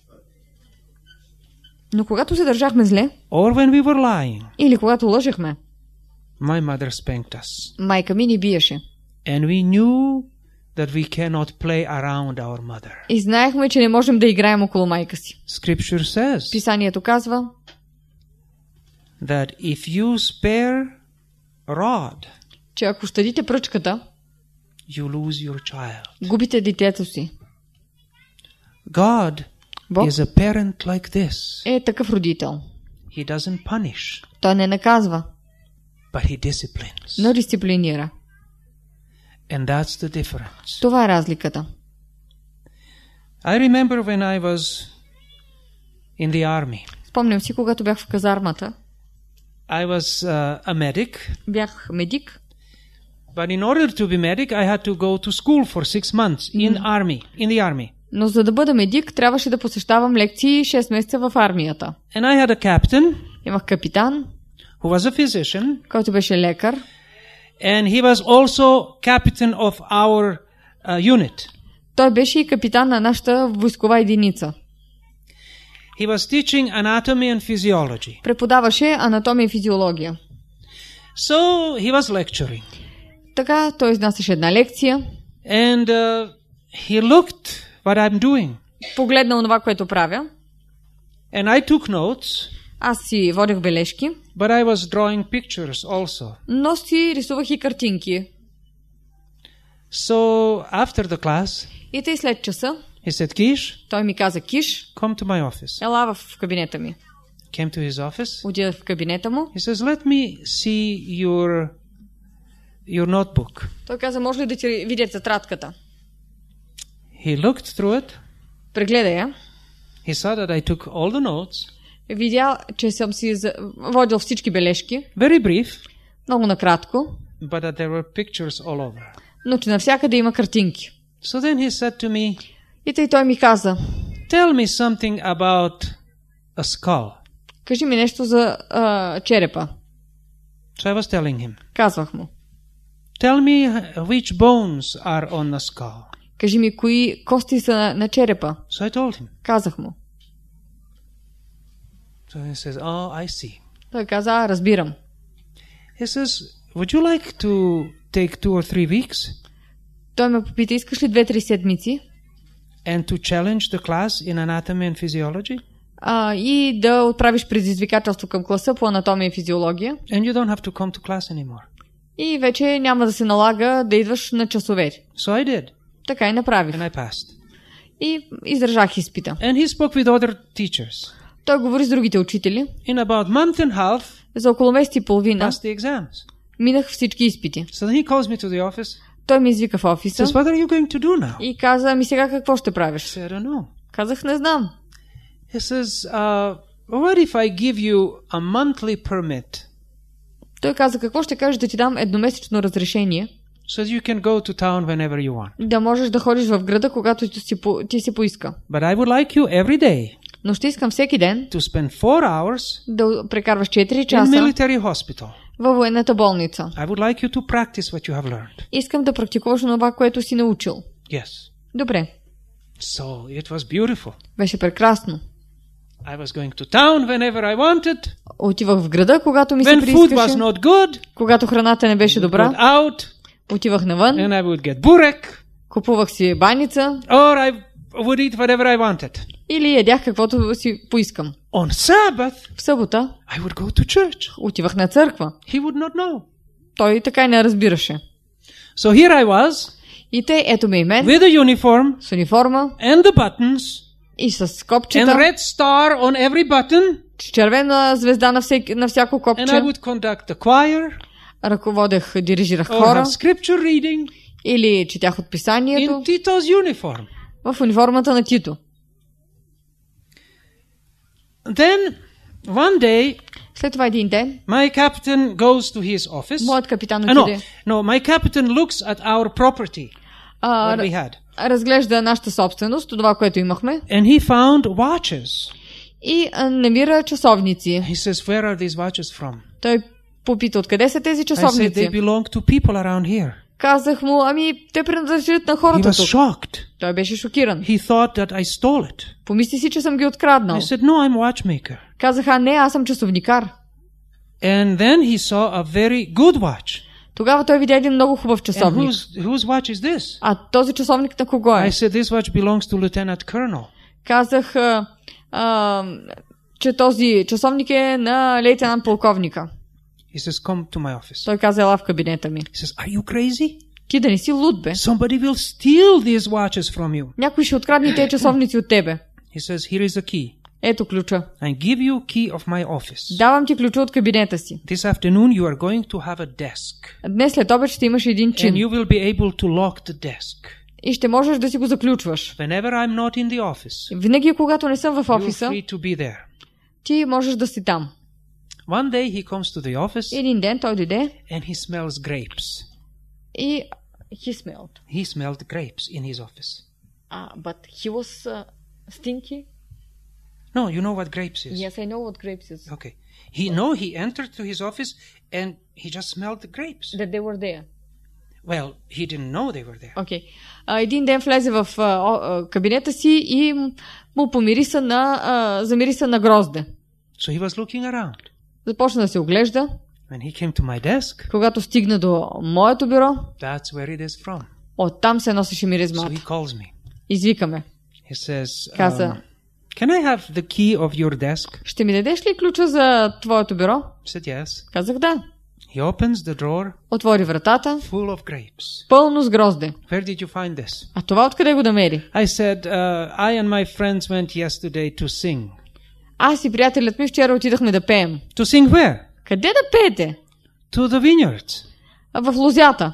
но когато се държахме зле, or when we were lying, или когато лъжехме, my mother spanked us. майка ми ни биеше. And we knew that we cannot play around our mother. И знаехме, че не можем да играем около майка си. Scripture says Писанието казва, that if you spare rod, че ако щадите пръчката, you lose your child. губите детето си. God Бог is a parent like this. е такъв родител. He doesn't punish, Той не наказва, but he disciplines. но дисциплинира. And that's the difference. Това е разликата. I remember when I was in the army. Спомням си, когато бях в казармата. I was uh, a medic. Бях медик. But in order to be medic, I had to go to school for six months in Mm. army, in the army. Но за да бъда медик, трябваше да посещавам лекции шест месеца в армията. And I had a captain Имах капитан, who was a physician, който беше лекар. and he was also captain of our uh, unit. Той беше и капитан на нашата войскова единица. He was teaching anatomy and physiology. Преподаваше анатомия и физиология. So he was lecturing. Така той изнасяше една лекция. And uh, he looked what I'm doing. Погледна онова, което правя. And I took notes, Аз си водех бележки, but I was drawing pictures also. но си рисувах и картинки. So after the class, И тъй след часа, he said, Kish, той ми каза: Киш, come to my office. ела в кабинета ми. Came to his office. Отидах в кабинета му. He says, let me see your, your notebook. Той каза: може ли да ти видя тетрадката? He looked through it. Прегледа я. He saw that I took all the notes. Видя, че съм си водил всички бележки. Very brief. Много накратко. But that there were pictures all over. Но че навсякъде има картинки. So then he said to me, И тъй той ми каза: tell me something about a skull. кажи ми нещо за а, черепа. So I was telling him. Казвах му. Tell me which bones are on the skull. Кажи ми кои кости са на, на черепа. So I told him. Казах му. So he says, oh, I see. Той каза: а, разбирам. He says, would you like to take two or three weeks Той ме попита: искаш ли две-три седмици and to challenge the class in anatomy and physiology? а, и да отправиш предизвикателство към класа по анатомия и физиология? And you don't have to come to class anymore. И вече няма да се налага да идваш на часове. So I did. Така и направих. And I passed. И издържах изпита. And he spoke with other teachers. Той говори с другите учители. In about a month and a half, За около месец и половина passed the exams. минах всички изпити. So then he calls me to the office. Той ми извика в офиса. Says, what are you going to do now? И каза: ми сега какво ще правиш? I said, I don't know. Казах: не знам. He says, uh, what if I give you a monthly permit Той каза: какво ще кажеш да ти дам едномесечно разрешение, so that you can go to town whenever you want? да можеш да ходиш в града, когато ти си, по, ти си поиска. But I would like you every day Но ще искам всеки ден to spend four hours да прекарваш четири in часа military hospital. във военната болница. I would like you to practice what you have learned. Искам да практикуваш това, което си научил. Yes. Добре. So it was beautiful. Беше прекрасно. I was going to town whenever I wanted. Отивах в града, когато ми се When food was приискаше. not good, Когато храната не беше I would go добра, out отивах навън, and I would get burek, купувах си баница or I would eat whatever I wanted. или ядях каквото си поискам. On Sabbath, В събота I would go to church. отивах на църква. He would not know. Той така и не разбираше. So here I was, И те, ето ме и мен, with a uniform с униформа and the buttons, и с and копчета, red star on every button, с червена звезда на, всек, на всяко and I копче. would conduct the choir, Ръководех, дирижирах or хора have scripture reading или четях от in писанието Tito's uniform. в униформата на Тито. Then, one day, След това един ден, my captain goes to his office. моят капитан Uh, no, отиде, no, my captain looks at our property а, that we had, разглежда нашата собственост, това, което имахме, and he found watches. и а, намира часовници. He says, "Where are these watches from?" Той попита, откъде са тези I said, "They часовници. belong to people around here." Казах му, ами те принадлежат на He хората was тук. shocked. Той беше шокиран. He thought that I stole it. Помисли си, че съм ги откраднал. I said, "No, I'm watchmaker." Казах, а не, аз съм часовникар. And then he saw a very good watch. Тогава той видя един много хубав And часовник. whose, whose watch is this? А този часовник на кого I е? said, "This watch belongs to Lieutenant Colonel." Казах, а, а, че този часовник е на лейтенант полковника. He says, "Come to my office." Той каза, ела в кабинета ми. He says, "Are you crazy? Ти да не си луд, бе. Somebody will steal these watches from you." Някой ще открадне тези часовници от тебе. He says, "Here is a key. Ето ключа. I give you key of my office. Давам ти ключа от кабинета си. This afternoon you are going to have a desk. Днес след обед ще имаш един And чин. you will be able to lock the desk. И ще можеш да си го заключваш. Whenever I'm not in the office, Винаги, когато не съм в you're офиса, free to be there. ти можеш да си там. One day he comes to the office Един ден той дойде and he smells grapes. и he smelled. He smelled grapes in his office. Uh, but he was uh, stinky. No, you know what grapes is? Yes, I know what grapes is. Okay. He no, he entered to his office and he just smelled the grapes. That they were there. Well, he didn't know they were there. Okay. Uh, един ден влезе в uh, uh, кабинета си и му помириса на, uh, замириса на грозде. So he was looking around. Започна да се оглежда. When he came to my desk, Когато стигна до моето бюро, that's where it is from. оттам се носеше So миризмата. he calls me. Извикаме. He says, Каза, um, "Can I have the key of your desk?" ще ми дадеш ли ключа за твоето бюро? I said, "Yes." Казах да. He opens the drawer, Отвори вратата, full of grapes. пълно с грозде. Where did you find this? А това откъде го намери? I said, uh, "I and my friends went yesterday to sing." Аз и приятелят ми вчера отидахме да пеем. To sing where? Къде да пеете? To the vineyards. А в лозята.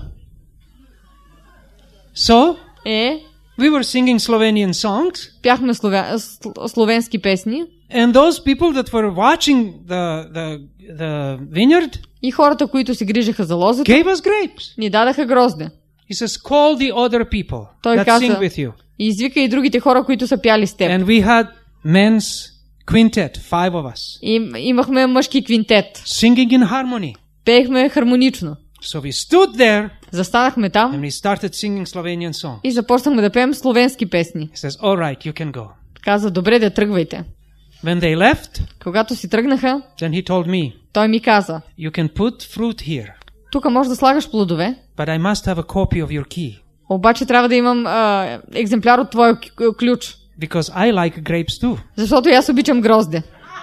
So, Е, we were singing Slovenian songs, пяхме словя... с- словенски песни and those people that were watching the, the, the vineyard и хората, които се грижаха за лозата, gave us grapes. ни дадаха грозде. He says, "Call the other people Той that каза, sing with you." и извика и другите хора, които са пяли с теб. And we had men's quintet, five of us, И, имахме мъжки квинтет. singing in harmony. Пеехме хармонично. So we stood there Застанахме там and we started singing Slovenian songs. и започнахме да пеем словенски песни. He says, "All right, you can go." Каза, добре, да тръгвайте. When they left, Когато си тръгнаха, then he told me, той ми каза, "You can put fruit here, тук може да слагаш плодове, but I must have a copy of your key обаче трябва да имам а, екземпляр от твоя к- ключ. because I like grapes too." Защото и аз обичам грозде.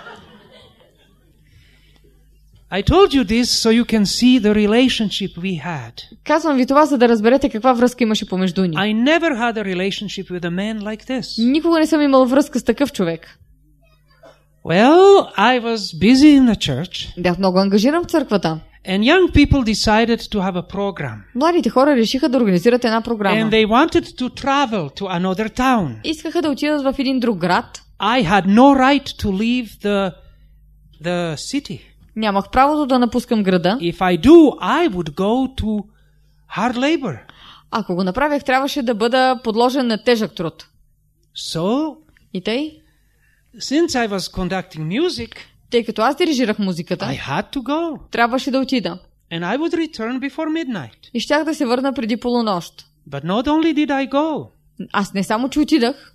I told you this so you can see the relationship we had. Казвам ви това, за да разберете каква връзка имаше помежду ни. I never had a relationship with a man like this. Никога не съм имал връзка с такъв човек. Well, I was busy in the church, Бях много ангажиран в църквата. and young people decided to have a program. Младите хора решиха да организират една програма. And they wanted to travel to another town. Искаха да отидат в един друг град. I had no right to leave the, the city. Нямах правото да напускам града. If I do, I would go to hard labor. Ако го направях, трябваше да бъда подложен на тежък труд. So, И тъй, since I was conducting music, тъй като аз дирижирах музиката, I had to go. трябваше да отида. And I would return before midnight. И щях да се върна преди полунощ. But not only did I go, Аз не само, че отидах,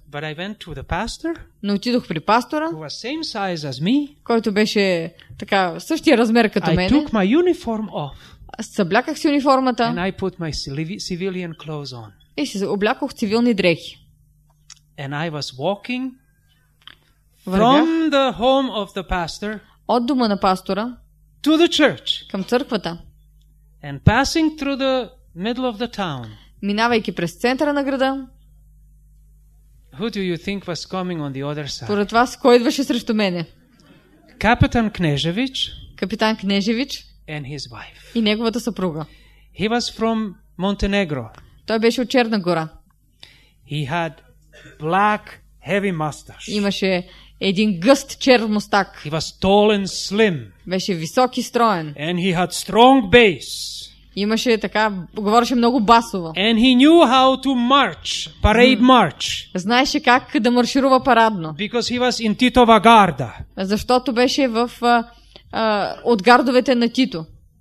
But I went to the pastor, Но отидох при пастора, who was same size as me. който беше така същия размер като I мене. took my uniform off Събляках си униформата and I put my civili- civilian clothes on. и си облякох цивилни дрехи. And I was walking Вървях from the home of the pastor от дома на пастора to the church към църквата, and passing through the middle of the town. минавайки през центъра на града. Who do you think was coming on the other side? Според вас, кой идваше срещу мене? Kapitan Knežević Капитан Кнежевич and his wife. и неговата съпруга. He was from Montenegro. Той беше от Черна гора. He had black, heavy mustache. Имаше един гъст черв мустак. He was tall and slim. Беше висок и строен. And he had strong bass. Имаше така, говореше много басово. And he knew how to march, parade march. Знаеше как да марширува парадно. Because he was in Titova Garda. Защото беше в а, а, от гардовете на Тито.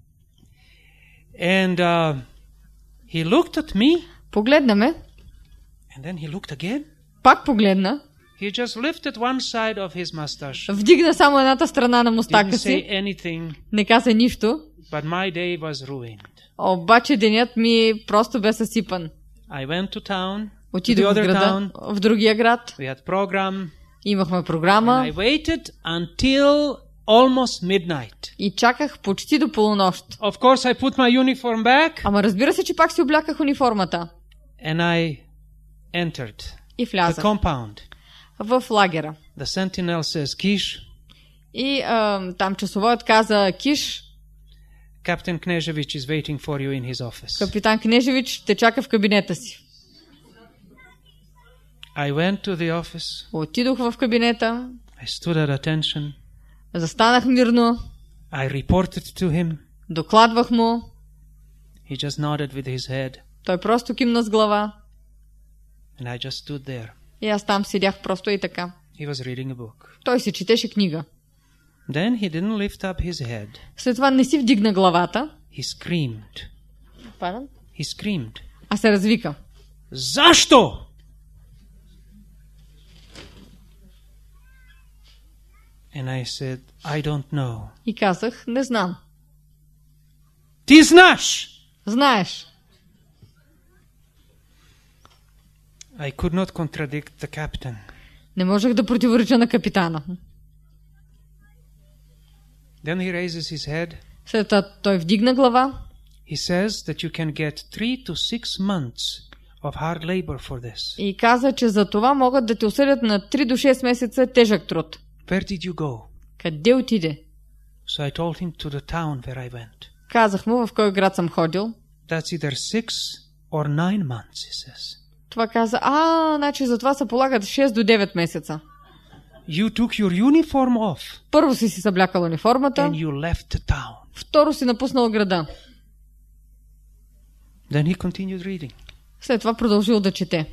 And uh, he looked at me. Погледна ме. And then he looked again. Пак погледна. He just lifted one side of his mustache. Вдигна само едната страна на мустака Didn't say си. anything. Не каза нищо. But my day was ruined. Обаче денят ми просто бе съсипан. I went to town. To the Отидох в other града, town. в другия град. We had program. Имахме And програма I waited until almost midnight. и чаках почти до полунощ. Of course, I put my uniform back Ама разбира се, че пак си обляках униформата and I entered и the влязах compound. в лагера. The sentinel says, Kish, И а, там часовоят каза: Киш, Captain Knežević is waiting for you in his office. капитан Кнежевич те чака в кабинета си. I went to the office. Отидох в кабинета, I stood at attention. застанах мирно, I reported to him. докладвах му. He just nodded with his head. Той просто кимна с глава. And I just stood there. И аз там седях просто и така. He was reading a book. Той си четеше книга. Then he didn't lift up his head. След това не си вдигна главата, He screamed. Pardon? He screamed. а се развика. Zašto? And I said, I don't know. И казах: не знам. Ти знаеш? Знаеш. I could not contradict the captain. Не можех да противореча на капитана. Then he raises his head. След това той вдигна глава. He says that you can get three to six months of hard labor for this. И каза, че за това могат да те осъдят на три до шест месеца тежък труд. Where did you go? Къде отиде? So I told him to the town where I went. Казах му в кой град съм ходил. That's either six or nine months, he says. Това каза: а, значи за това се полагат шест до девет месеца. You took your uniform off Първо си си съблякал униформата, and you left the town. второ си напуснал града. Then he continued reading. След това продължил да чете.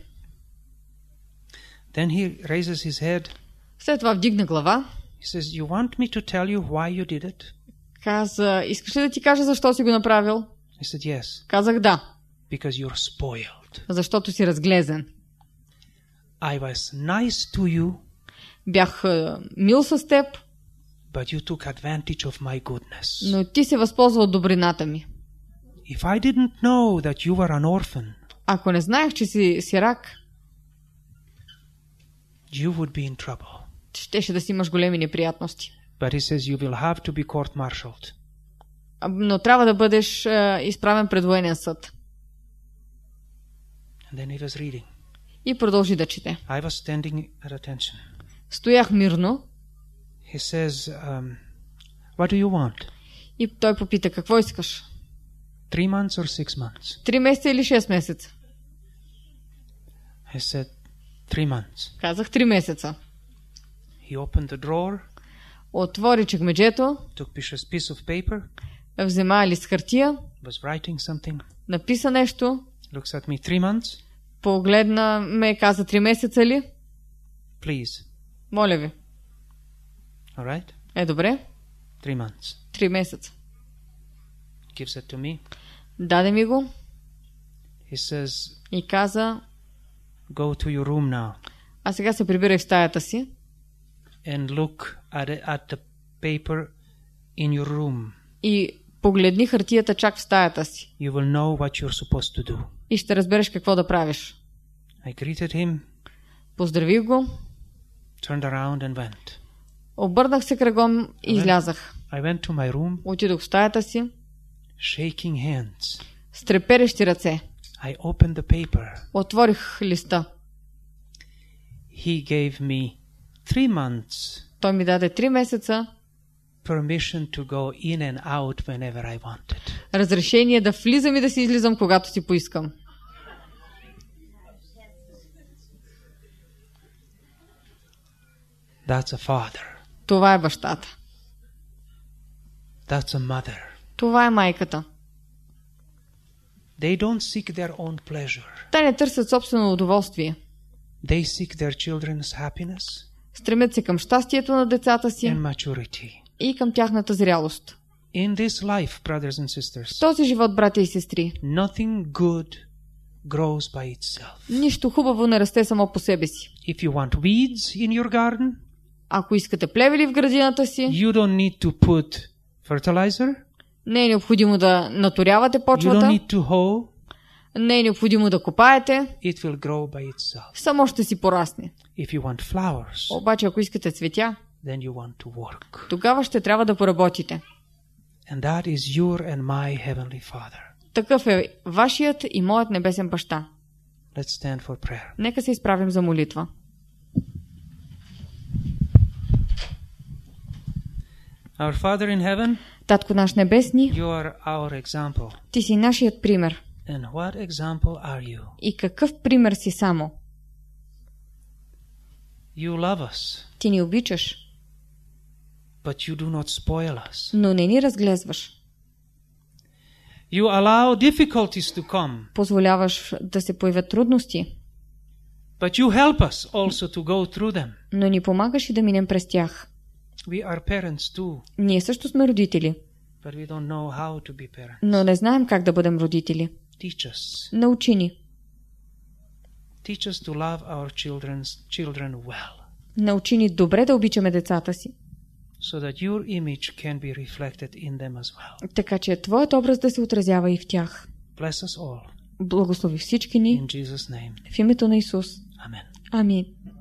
Then he raises his head. След това вдигна глава. He says, you want me to tell you why you did it? Каза: искаш ли да ти кажа защо си го направил? I said, yes, Казах: да, because you're spoiled. защото си разглезен. I was nice to you, Бях е, мил с теб, but you took advantage of my goodness. но ти се възползва от добрината ми. If I didn't know that you were an orphan, Ако не знаех, че си сирак, you would be in trouble. щеше да си имаш големи неприятности. But he says you will have to be court-martialed. А, Но трябва да бъдеш е, изправен пред военен съд. And then he was reading. И продължи да чете. I was standing at attention. Стоях мирно He says, um, what do you want? и той попита: какво искаш? Three months or six months? Три месеца или шест месеца? I said, three months. Казах: три месеца. He opened the drawer, Отвори чекмеджето, took a piece of paper, взема лист хартия, was writing something, написа нещо, looks at me, three months? погледна ме, каза: три месеца ли? Please. Моля ви. All right? Е, добре. Three months. Три месеца. Gives it to me. Даде ми го He says, и каза: go to your room now. А сега се прибирай в стаята си and look at, it, at the paper in your room. и погледни хартията чак в стаята си. You will know what you're supposed to do. И ще разбереш какво да правиш. I greeted him, Поздравих го, turned around and went. обърнах се кръгом и излязах. I went to my room, Отидох в стаята си, shaking hands. с треперещи ръце. I opened the paper. Отворих листа. He gave me three months Той ми даде три месеца permission to go in and out whenever I wanted. разрешение да влизам и да си излизам, когато си поискам. That's a father. Това е бащата. That's a mother. Това е майката. They don't seek their own pleasure. Те не търсят собствено удоволствие. They seek their children's happiness Стремят се към щастието на децата си and maturity. и към тяхната зрялост. In this life, brothers and В sisters, този живот, братя и сестри, nothing good grows by itself. нищо хубаво не расте само по себе си. If you want weeds in your garden, Ако искате плевели в градината си, you don't need to put fertilizer. не е необходимо да наторявате You don't почвата, need to hoe. не е необходимо да копаете, It will grow by itself. само ще си порасне. If you want flowers, Обаче, ако искате цветя, then you want to work. тогава ще трябва да поработите. And that is your and my heavenly Father. Такъв е вашият и моят небесен баща. Let's stand for prayer. Нека се изправим за молитва. Our Father in heaven, Татко наш небесни, you are our example. ти си нашият пример. And what example are you? И какъв пример си само? You love us, Ти ни обичаш, but you do not spoil us. но не ни разглезваш. You allow difficulties to come, Позволяваш да се появят трудности, but you help us also to go through them. но ни помагаш и да минем през тях. We are parents too, Ние също сме родители, but we don't know how to be parents. но не знаем как да бъдем родители. Teach us. Научи ни. Teach us to love our children's children well, Научи ни добре да обичаме децата си, so that your image can be reflected in them as well. така че Твоят образ да се отразява и в тях. Bless us all. Благослови всички ни In Jesus' name. в името на Исус. Amen. Амин.